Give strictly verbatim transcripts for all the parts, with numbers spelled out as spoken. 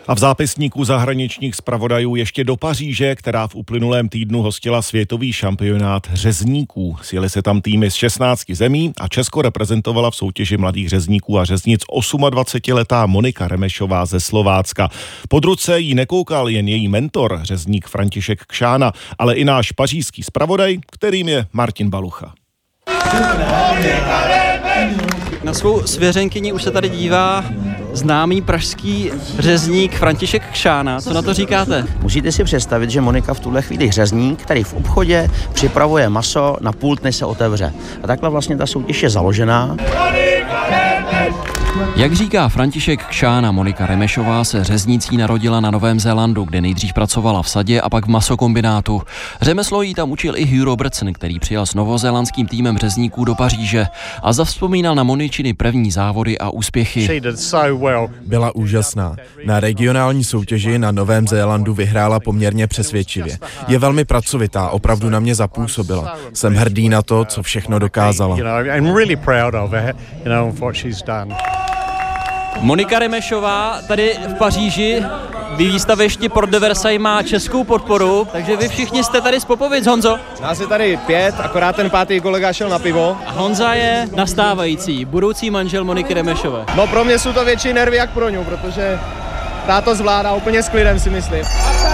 A v zápisníku zahraničních zpravodajů ještě do Paříže, která v uplynulém týdnu hostila světový šampionát řezníků. Sjeli se tam týmy z šestnácti zemí a Česko reprezentovala v soutěži mladých řezníků a řeznic dvacetiosmiletá Monika Remešová ze Slovácka. Pod ruce jí nekoukal jen její mentor, řezník František Kšána, ale i náš pařížský zpravodaj, kterým je Martin Balucha. Na svou svěřenkyni už se tady dívá známý pražský řezník František Kšána. Co na to říkáte? Musíte si představit, že Monika v tuhle chvíli řezník, který v obchodě připravuje maso na pult, než se otevře. A takhle vlastně ta soutěž je založená. Jak říká František Kšána, Monika Remešová se řeznicí narodila na Novém Zélandu, kde nejdřív pracovala v sadě a pak v masokombinátu. Řemeslo jí tam učil i Hugh Robertson, který přijel s novozélandským týmem řezníků do Paříže a zavzpomínal na Moničiny první závody a úspěchy. Byla úžasná. Na regionální soutěži na Novém Zélandu vyhrála poměrně přesvědčivě. Je velmi pracovitá, opravdu na mě zapůsobila. Jsem hrdý na to, co všechno dokázala. Monika Remešová tady v Paříži, výstaviště Porte de Versailles má českou podporu, takže vy všichni jste tady z Popovic, Honzo. Nás je tady pět, akorát ten pátý kolega šel na pivo. A Honza je nastávající, budoucí manžel Moniky Remešové. No pro mě jsou to větší nervy jak pro ňu, protože ta to zvládá úplně s klidem, si myslím.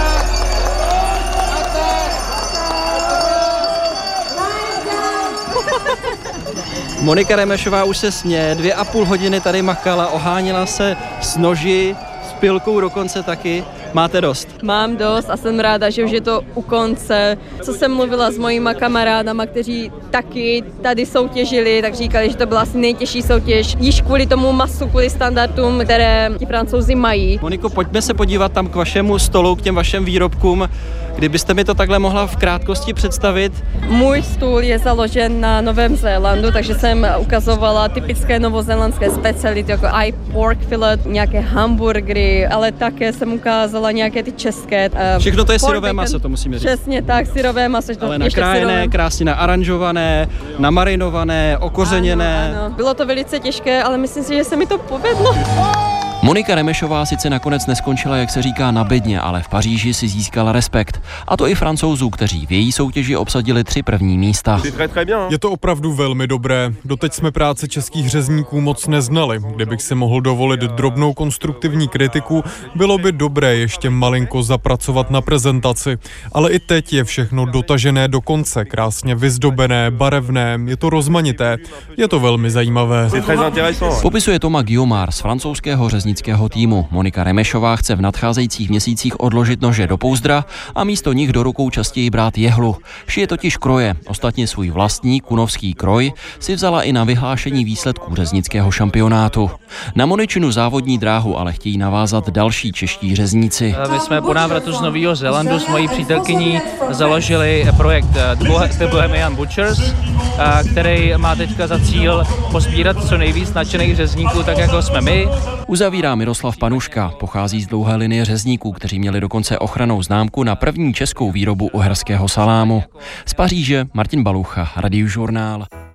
Monika Remešová už se směje, dvě a půl hodiny tady makala, ohánila se s noži, s pilkou dokonce taky. Máte dost? Mám dost a jsem ráda, že už je to u konce. Co jsem mluvila s mojima kamarádama, kteří taky tady soutěžili, tak říkali, že to byla asi nejtěžší soutěž. Již kvůli tomu masu, kvůli standardům, které ti Francouzi mají. Moniko, pojďme se podívat tam k vašemu stolu, k těm vašem výrobkům. Kdybyste mi to takhle mohla v krátkosti představit. Můj stůl je založen na Novém Zélandu, takže jsem ukazovala typické novozélandské speciality, jako i pork fillet, nějaké hamburgery, ale také jsem ukázala nějaké ty české. Uh, Všechno to je syrové maso, to musíme říct. Přesně tak, syrové maso. Ale nakrájené, krásně naaranžované, namarinované, okořeněné. Ano, ano. Bylo to velice těžké, ale myslím si, že se mi to povedlo. Monika Remešová sice nakonec neskončila, jak se říká, na bedně, ale v Paříži si získala respekt. A to i Francouzů, kteří v její soutěži obsadili tři první místa. Je to opravdu velmi dobré. Doteď jsme práce českých řezníků moc neznali. Kdybych si mohl dovolit drobnou konstruktivní kritiku, bylo by dobré ještě malinko zapracovat na prezentaci. Ale i teď je všechno dotažené do konce, krásně vyzdobené, barevné, je to rozmanité. Je to velmi zajímavé. Popisuje Thomas Guillaumard z francouzského řeznického týmu. Monika Remešová chce v nadcházejících měsících odložit nože do pouzdra a místo nich do rukou častěji brát jehlu. Šije totiž kroje. Ostatně svůj vlastní kunovský kroj si vzala i na vyhlášení výsledků řeznického šampionátu. Na Moničinu závodní dráhu ale chtějí navázat další čeští řezníci. My jsme po návratu z Nového Zélandu s mojí přítelkyní založili projekt The Bohemian Butchers, který má teďka za cíl pozbírat co nejvíc nadšených řezníků, tak jako jsme my. Uzavírá Miroslav Panuška, pochází z dlouhé linie řezníků, kteří měli dokonce ochrannou známku na první českou výrobu uherského salámu. Z Paříže Martin Balucha, Radiožurnál.